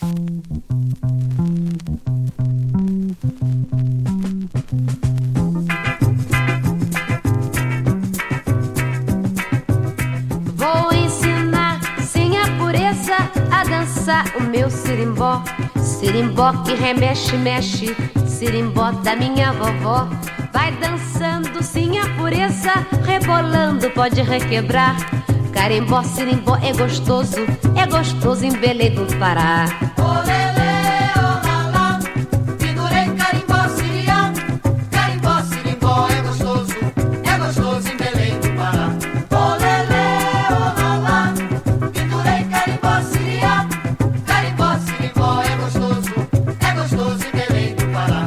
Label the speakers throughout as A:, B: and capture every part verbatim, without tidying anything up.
A: Vou ensinar sem a pureza a dançar o meu sirimbó. Sirimbó que remexe, mexe, sirimbó da minha vovó. Vai dançando sim a pureza, rebolando pode requebrar. Carimbó, sirimbó é gostoso, é gostoso em Belém do Pará.
B: Olelê, olala, pendurei carimbó, siriá. Carimbó, sirimbó é gostoso, é gostoso em Belém do Pará. Olelê, olala, pendurei carimbó, siriá. Carimbó, sirimbó é gostoso, é gostoso em Belém do Pará.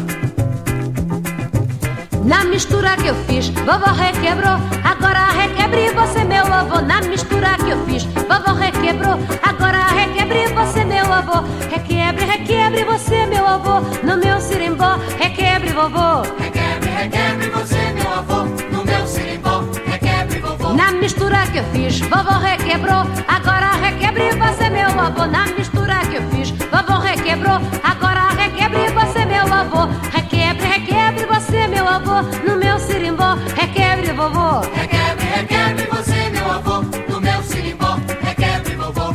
A: Na mistura que eu fiz, vovó requebrou, agora requebre você meu avô. Na mistura que eu fiz, vovó requebrou, agora requebre você meu avô. Requebre, requebre você meu avô, no meu sirimbó, requebre vovô.
B: Requebre, requebre você meu avô, no meu sirimbó, requebre vovô.
A: Na mistura que eu fiz, vovó requebrou, agora requebre você meu avô. Na mistura que eu fiz, vovó requebrou, agora requebre você meu avô. Requebre, requebre você meu avô, no meu sirimbó, requebre vovô.
B: Requebre, requebre você meu avô, no meu sirimbó, requebre vovô.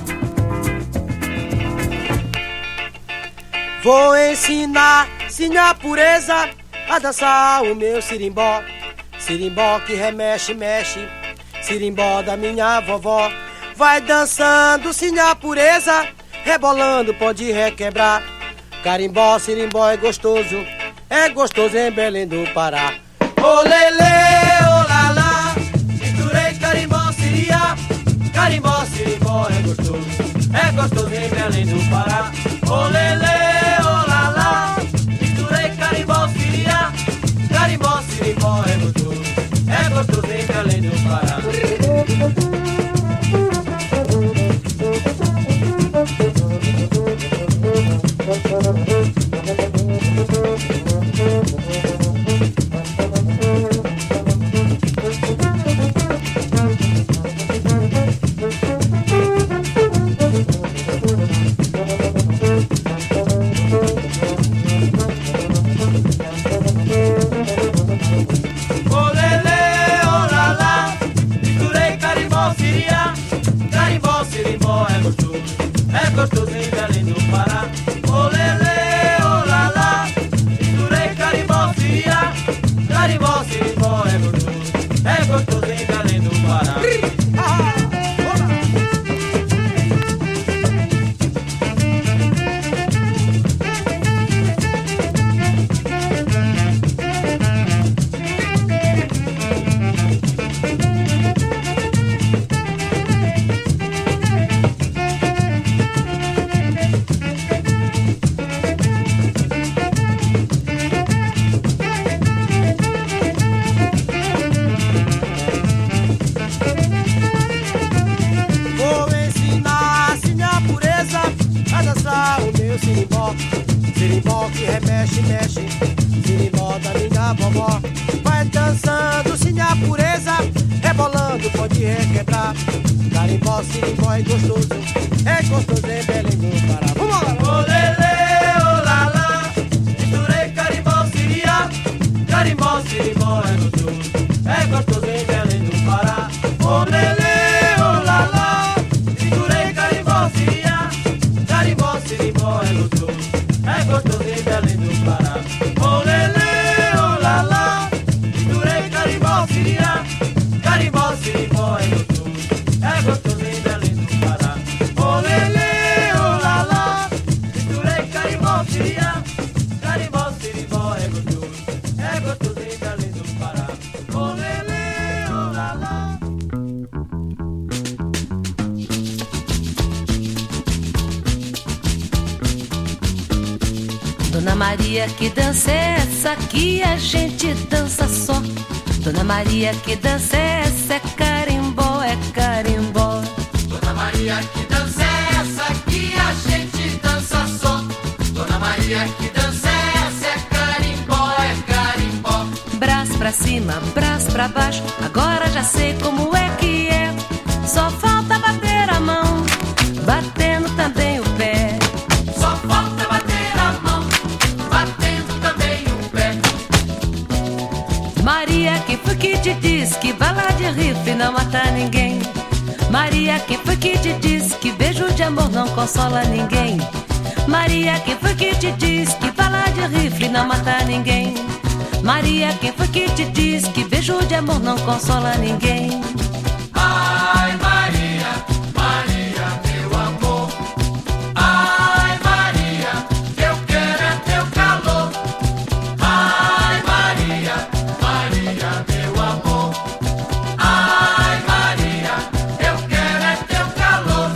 C: Vou ensinar, sim a pureza, a dançar o meu sirimbó. Sirimbó que remexe, mexe, sirimbó da minha vovó. Vai dançando, sim a pureza, rebolando pode requebrar. Carimbó, sirimbó é gostoso, é gostoso em Belém do Pará. Olelê, olala, misturei carimbó, siriá. Carimbó, sirimbó é gostoso, é gostoso em Belém do Pará. Olelê, olala, misturei carimbó, siriá. Carimbó, sirimbó é gostoso, é gostoso em Belém do Pará. Gostoso em Belém do Pará. Olelê, olala, misturei carimbó, siriá. Carimbó, sirimbó é gostoso, é gostoso em Belém do Pará. Sirimbó que remexe, mexe, sirimbó da minha vovó. Vai dançando, sim a pureza, rebolando pode requebrar. Carimbó, sirimbó é gostoso, é gostoso em Belém do Pará. Vamos lá! Olelê, olala, misturei carimbó, siriá. Carimbó, sirimbó é gostoso, é gostoso em Belém do Pará. Olelê, olala, misturei carimbó, siriá. Carimbó, sirimbó é gostoso, é gostoso em Belém do Pará. Olelê, olala, misturei carimbó, siriá. Carimbó, sirimbó é gostoso, é gostoso em Belém do Pará. Olelê, olala, misturei carimbó, siriá. Carimbó, sirimbó é gostoso, é gostoso em Belém do Pará. Olelê, olala.
A: Dona Maria, que dança é essa que a gente dança só? Dona Maria, que dança é essa? É carimbó, é carimbó.
B: Dona Maria, que dança é essa que a gente dança só? Dona Maria, que dança é essa? É carimbó, é carimbó.
A: Braço pra cima, braço pra baixo, agora já sei como é que é. Só falta bater a mão, batendo também o pé.
B: Só
D: rifle não mata ninguém. Maria, quem foi que te disse que beijo de amor não consola ninguém? Maria, quem foi que te disse que bala de rifle não mata ninguém? Maria, quem foi que te disse que beijo de amor não consola ninguém?
B: Ai, Maria, Maria, meu amor. Ai, Maria, eu quero é teu calor. Ai, Maria, Maria, meu amor. Ai, Maria, eu quero é teu calor.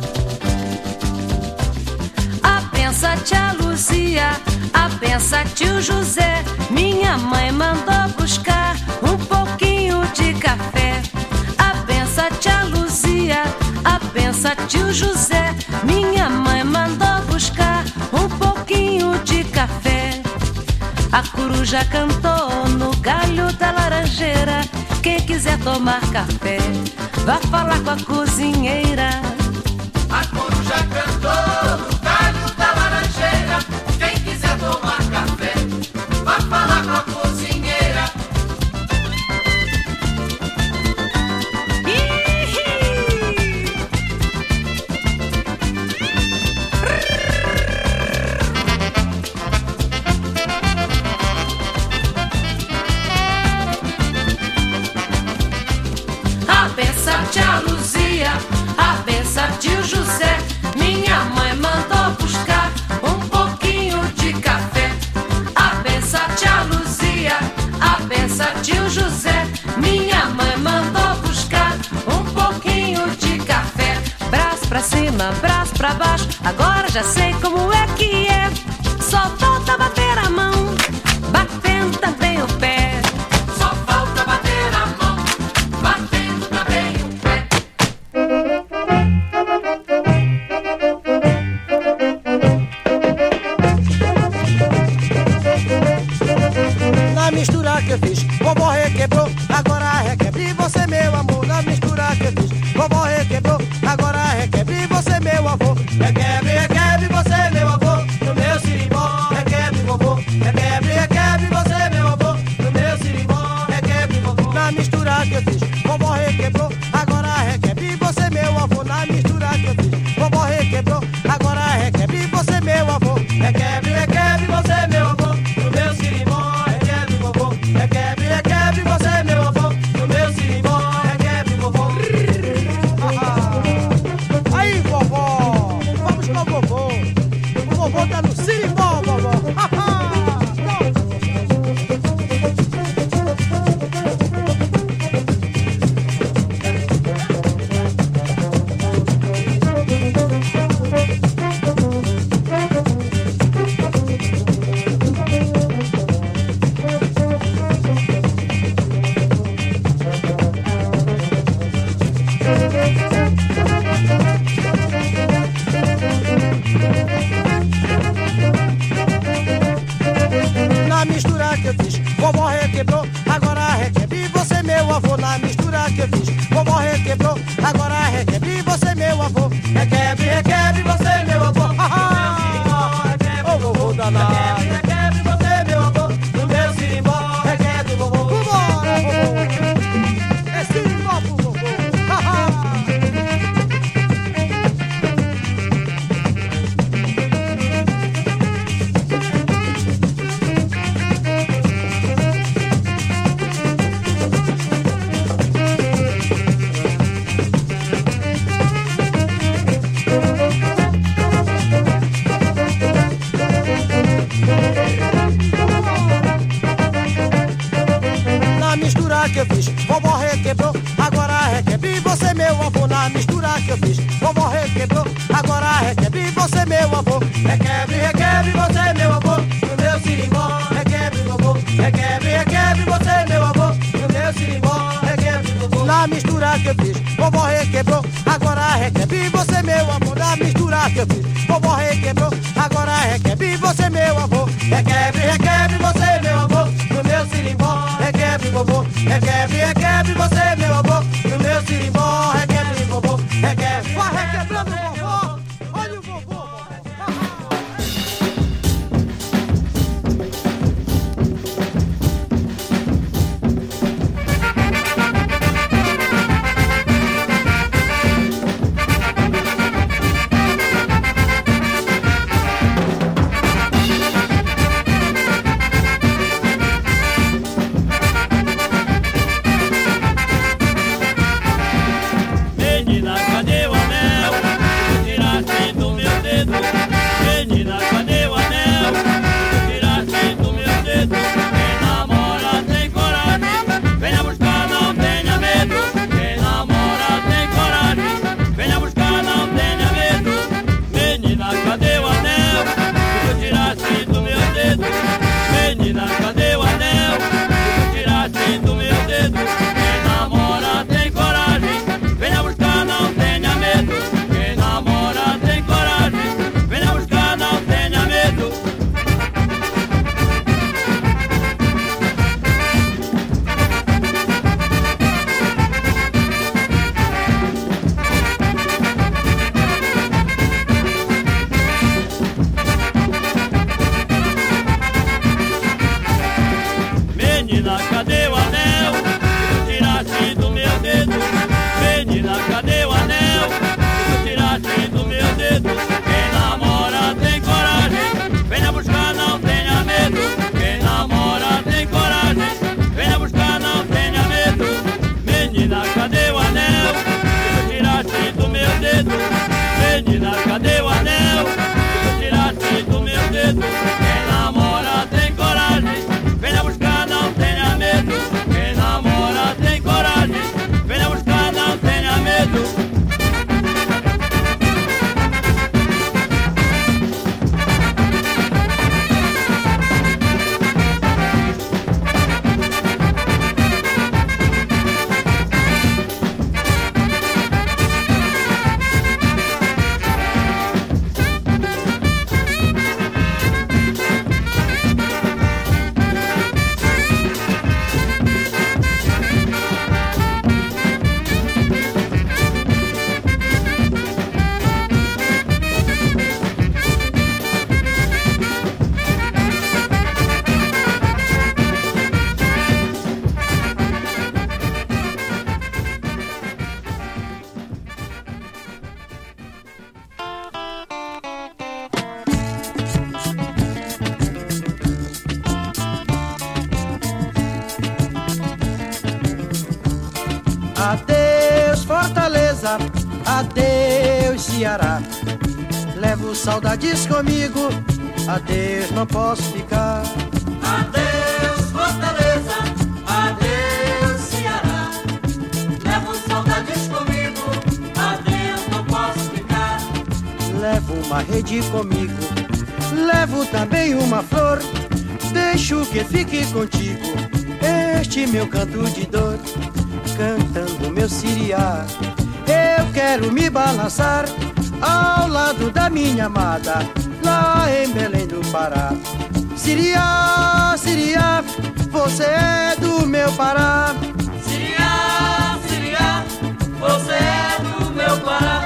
D: A benção tia Luzia, a benção tio José. Minha mãe mandou buscar um pouquinho de café. A benção tia Luzia, a benção tio José. Minha mãe mandou buscar um pouquinho de café. A coruja cantou no galho da laranjeira. Quem quiser tomar café, vá falar com a cozinheira.
B: A coruja cantou no galho da laranjeira. Quem quiser tomar café, vá falar com a cozinheira.
D: A benção tia Luzia, a benção tio José. Minha mãe mandou buscar um pouquinho de café. A benção tia Luzia, a benção tio José. Minha mãe mandou buscar um pouquinho de café. Braço pra cima, braço pra baixo, agora já sei como é que é. Só falta bater a mão, batendo também o pé.
B: Só falta bater a mão, batendo também o pé.
C: Na mistura que eu fiz, vovó requebrou, agora requebre você, meu amor. Na mistura que eu fiz, vovó requebrou, agora requebre você, meu avô. Requebre, requebre você, meu avô, no meu sirimbó. Requebre, vovô, requebre, requebre você, meu avô, no meu sirimbó. Requebre, vovô. Na mistura que eu fiz, vovó requebrou, agora requebre você, meu avô. Na mistura que eu fiz, vovó requebrou, agora requebre você, meu avô. Requebre, requebre você, meu avô, no meu sirimbó. Requebre, vovô, requebre, requebre você, meu avô, no meu sirimbó. Requebre, vovô. Aí, vovó, vamos com o vovô. O vovô tá no sirimbó, vovó. Na mistura que eu fiz, vovó requebrou, agora requebre você, meu avô. Na mistura que eu fiz, vovó requebrou, agora requebre você, meu avô. Requebre, requebre você, meu avô. Ô vovô danado. Requebre, requebre você, meu avô, no meu sirimbó. Requebre, vovô. Vambora, vovô. É sirimbó pro vovô. Na mistura que eu fiz, vovó requebrou, agora requebre você, meu avô. Na mistura que eu fiz, vovó requebrou, agora requebre você, meu avô. Requebre, requebre você, meu avô, no meu sirimbó. Requebre, vovô, requebre, requebre você, meu avô, no meu sirimbó. Requebre, vovô. Na mistura que eu fiz, vovó requebrou, agora requebre você, meu avô. Na mistura que eu fiz, vovó requebrou, agora requebre você, meu avô. Requebre, requebre você, meu avô, no meu sirimbó. Requebre, vovô, requebre, requebre você, meu avô, no meu sirimbó. Requebre, vovô, requebre. Vai requebrando, vovô. Olha o vovô.
E: cadê o anel que tu tiraste do meu dedo? Menina, cadê o anel que tu tiraste do meu dedo? Quem namora tem coragem, venha buscar, não tenha medo. Quem namora tem coragem, venha buscar, não tenha medo. Menina, cadê o anel que tu tiraste do meu dedo? Menina, cadê o anel que tu tiraste do meu dedo? Quem namora tem coragem, venha buscar, não tenha medo. Quem namora tem coragem, venha buscar, não tenha medo. Menina, cadê o anel que tu tiraste do meu dedo? Menina, cadê o anel que tu tiraste do meu dedo? Quem namora tem coragem, venha buscar, não tenha medo. Quem namora tem coragem, venha buscar, não tenha medo.
C: Adeus Fortaleza, adeus Ceará. Levo saudades comigo, adeus, não posso ficar.
B: Adeus Fortaleza, adeus Ceará. Levo saudades comigo, adeus, não posso ficar.
C: Levo uma rede comigo, levo também uma flor. Deixo que fique contigo este meu canto de dor. Cantando meu siriá, eu quero me balançar ao lado da minha amada, lá em Belém do Pará. Siriá, Siriá, você é do meu Pará.
B: Siriá, Siriá, você é do meu Pará.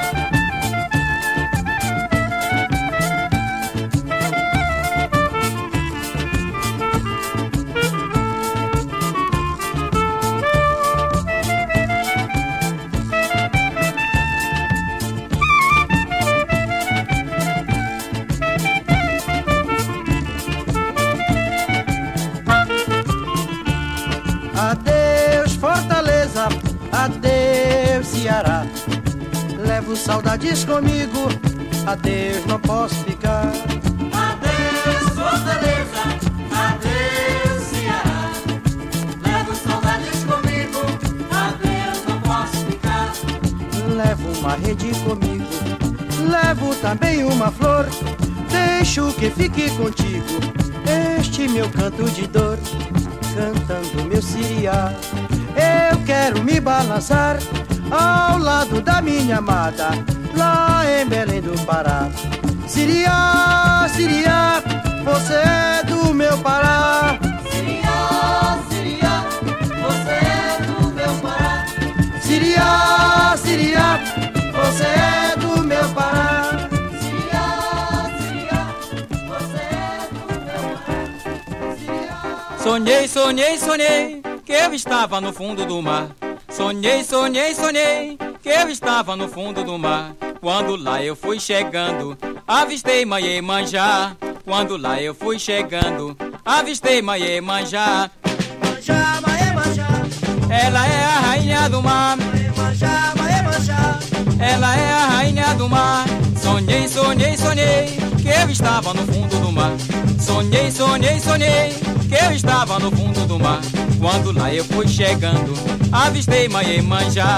C: Adeus Fortaleza, adeus Ceará. Levo saudades comigo, adeus, não posso ficar.
B: Adeus Fortaleza, adeus Ceará. Levo saudades comigo, adeus, não posso ficar.
C: Levo uma rede comigo, levo também uma flor. Deixo que fique contigo este meu canto de dor. Cantando meu siriá, eu quero me balançar ao lado da minha amada, lá em Belém do Pará. Siriá, Siriá, você é do meu Pará.
B: Siriá, Siriá, você é do meu Pará.
C: Siriá, Siriá, você é do meu Pará.
B: Siriá, Siriá, você é do meu Pará. Siriá.
F: Sonhei, sonhei, sonhei que eu estava no fundo do mar. Sonhei, sonhei, sonhei que eu estava no fundo do mar. Quando lá eu fui chegando, avistei Maiemanjá. Quando lá eu fui chegando, avistei Maiemanjá.
C: Manjá, Maiemanjá,
F: Ela é a rainha do mar.
C: Maiemanjá, Maiemanjá.
F: Ela é a rainha do mar. Sonhei, sonhei, sonhei que eu estava no fundo do mar. Sonhei, sonhei, sonhei que eu estava no fundo do mar. Quando lá eu fui chegando, avistei Maiemanjá.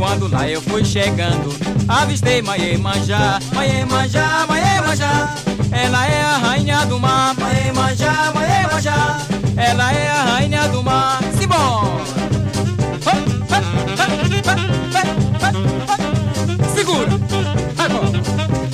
F: Quando lá eu fui chegando, avistei Maiemanjá, Maiemanjá, Maiemanjá. Ela é a rainha do mar, Maiemanjá, Maiemanjá. Ela é a rainha do mar. Simbora! Segura! Agora!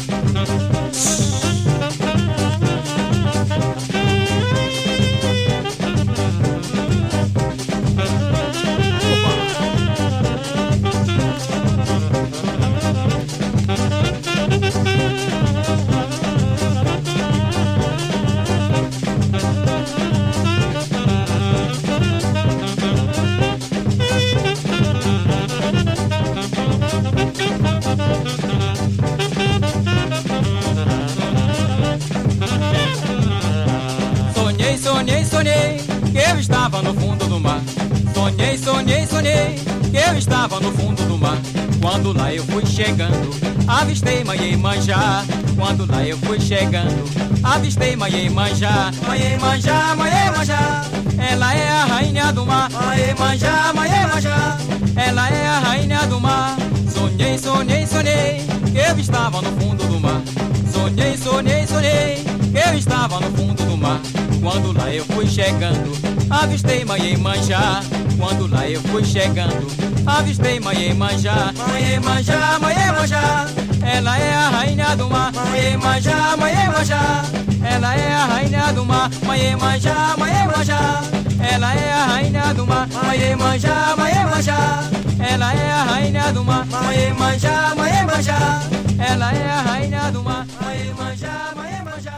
F: Sonhei, sonhei, que eu estava no fundo do mar. Sonhei, sonhei, sonhei, que eu estava no fundo do mar. Quando lá eu fui chegando, avistei Maiemanjá. Quando lá eu fui chegando, avistei Maiemanjá. Maiemanjá, Maiemanjá. Ela é a rainha do mar, Maiemanjá, Maiemanjá. Ela é a rainha do mar. Sonhei, sonhei, sonhei, que eu estava no fundo do mar. Sonhei, sonhei, sonhei, que eu estava no fundo do mar. Quando lá eu fui chegando, avistei Maiemanjá. Quando lá eu fui chegando, avistei Maiemanjá. Maiemanjá, Maiemanjá. Ela é a rainha do mar, Maiemanjá, Maiemanjá. Ela é a rainha do mar, Maiemanjá, Maiemanjá. Ela é a rainha do mar, Maiemanjá, Maiemanjá. Ela é a rainha do mar, Maiemanjá, Maiemanjá. Ela é a rainha do mar, Maiemanjá, Maiemanjá.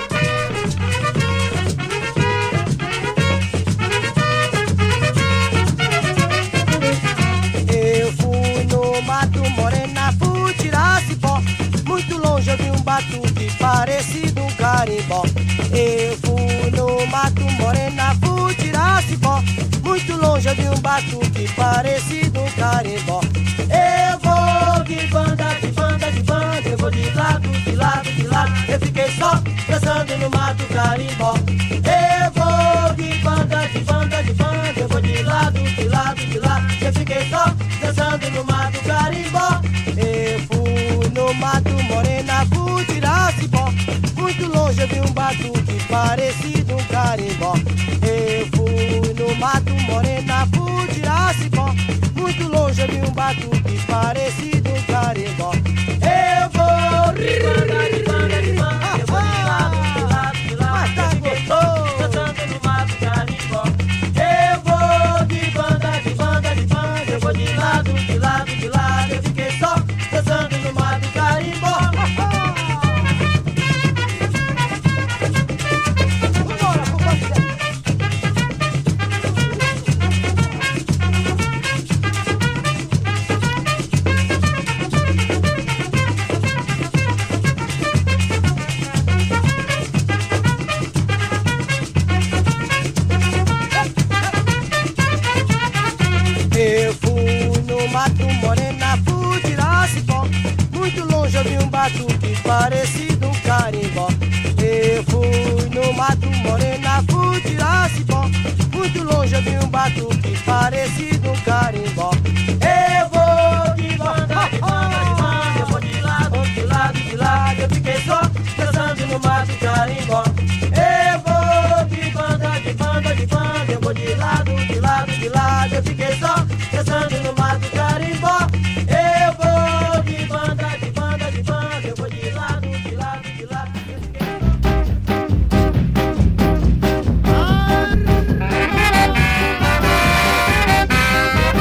C: Eu fui no mato morena, fui tirar cipó. Muito longe eu vi um batuque parecido um carimbó. Eu fui no mato morena, fui tirar cipó. Muito longe eu vi um batuque parecido um carimbó. Eu vou de banda, de banda, de banda. Eu vou de lado, de lado, de lado. Eu fiquei só dançando no mato carimbó. Eu vou de banda, de banda, de banda. Eu vou de lado, de lado, de lado. Eu fiquei só dançando no mato carimbó. Eu fui no mato morena, fui tirar cipó. Muito longe eu vi um batuque parecido um carimbó. Eu fui no mato morena, fui tirar cipó. Muito longe eu vi um batuque parecido um carimbó. Eu vou de banda, de banda, de banda. Eu vou de lado, de lado, de lado. Eu fiquei só dançando no mato carimbó. Eu vou de banda, de banda, de banda. Eu vou de lado, de lado, de lado. Eu fiquei só dançando no mato carimbó. Vambora, compadre. Eu fui no mato morena, fui tirar cipó. Muito longe eu vi um batuque parecido um carimbó. Eu fui no mato morena, fui tirar cipó. Muito longe eu vi um batuque parecido um carimbó. Eu vou de banda, de banda, de banda. Eu vou de lado, de lado, de lado. Eu fiquei só dançando no mato carimbó. Eu vou de banda, de banda, de banda. Eu vou de lado, de lado, de lado. Eu fiquei só dançando no mato carimbó. Eu vou de banda, de banda, de banda. Eu vou de lado, de lado, de lado. Eu fiquei...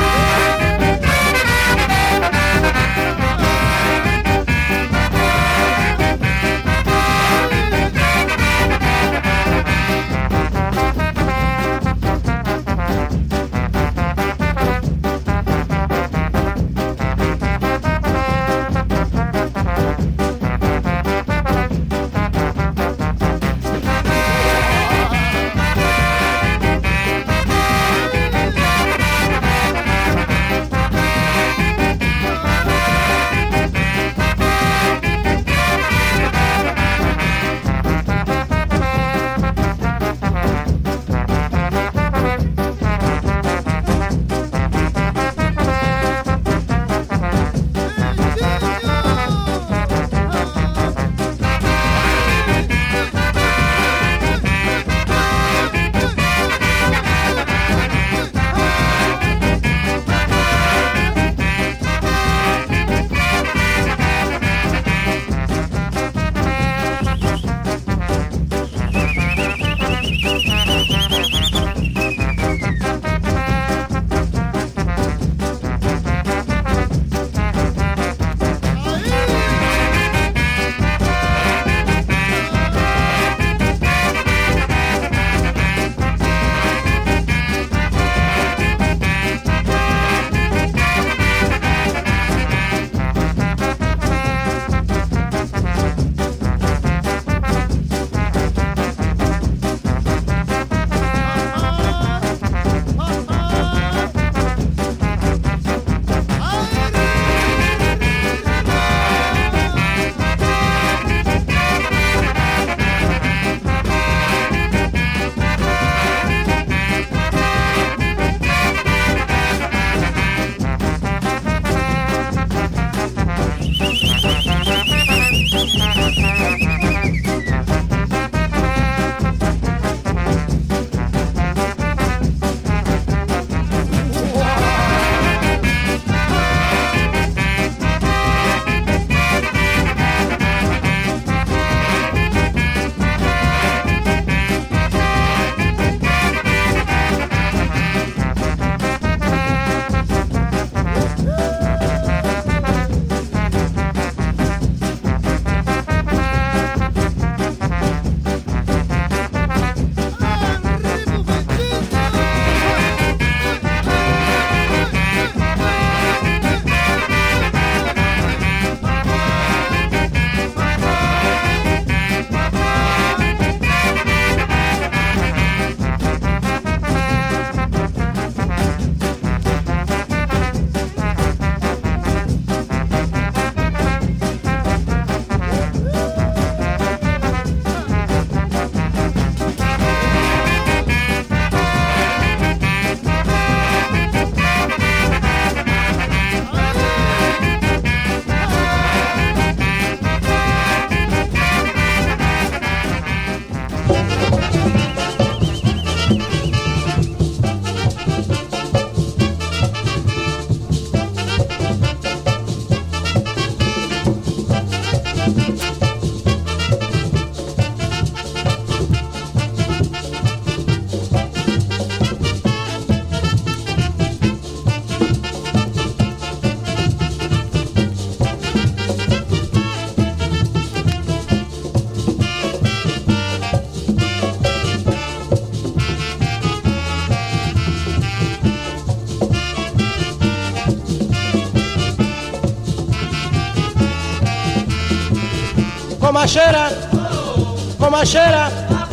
C: Comacheira, comacheira,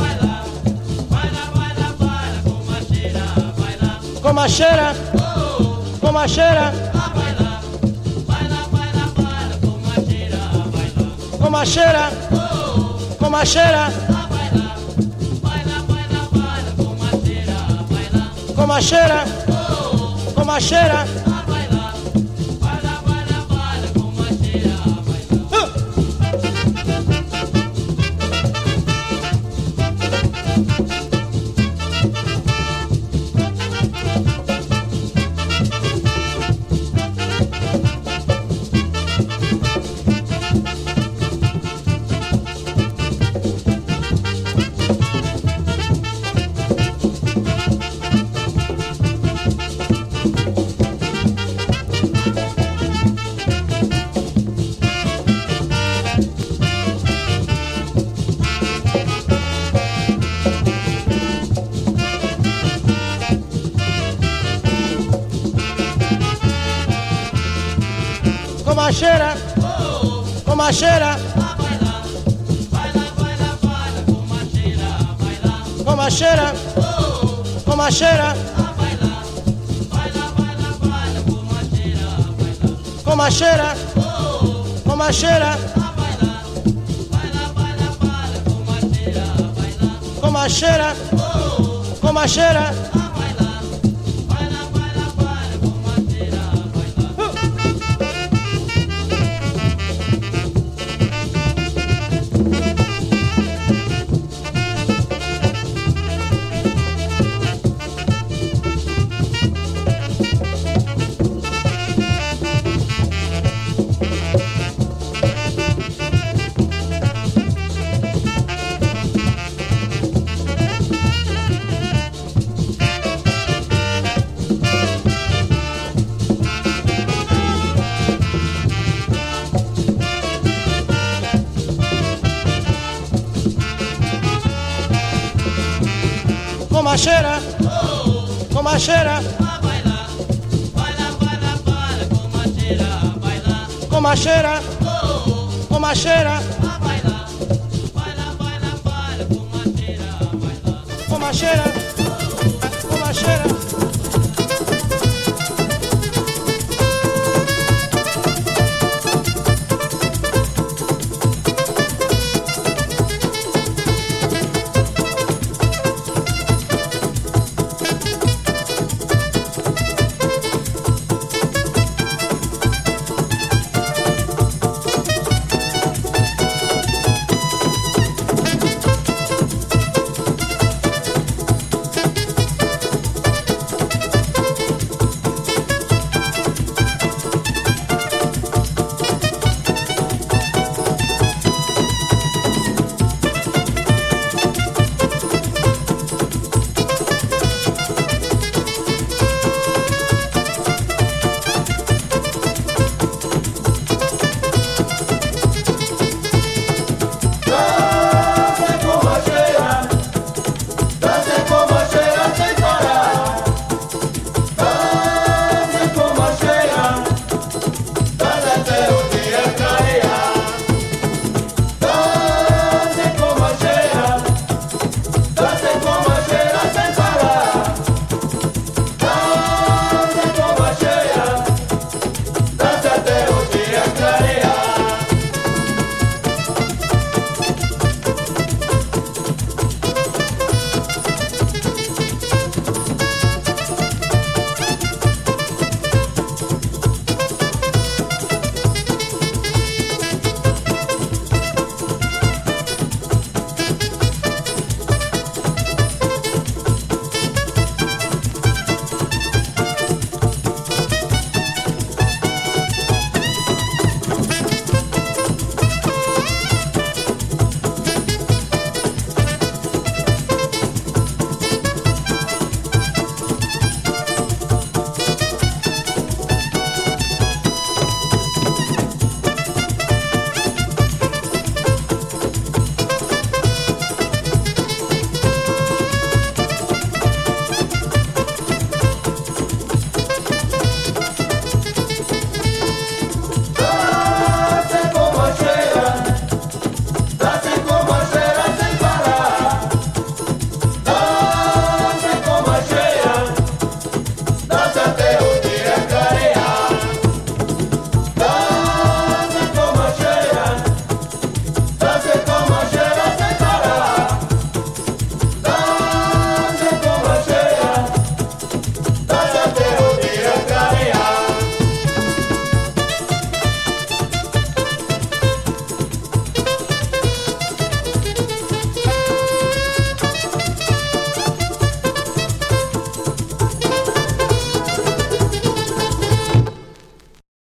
C: comacheira, comacheira, comacheira, comacheira, comacheira, comacheira. Comacheira, comacheira, comacheira, comacheira, comacheira, comacheira, comacheira, comacheira. Comacheira, comacheira, comacheira, comacheira, comacheira, comacheira.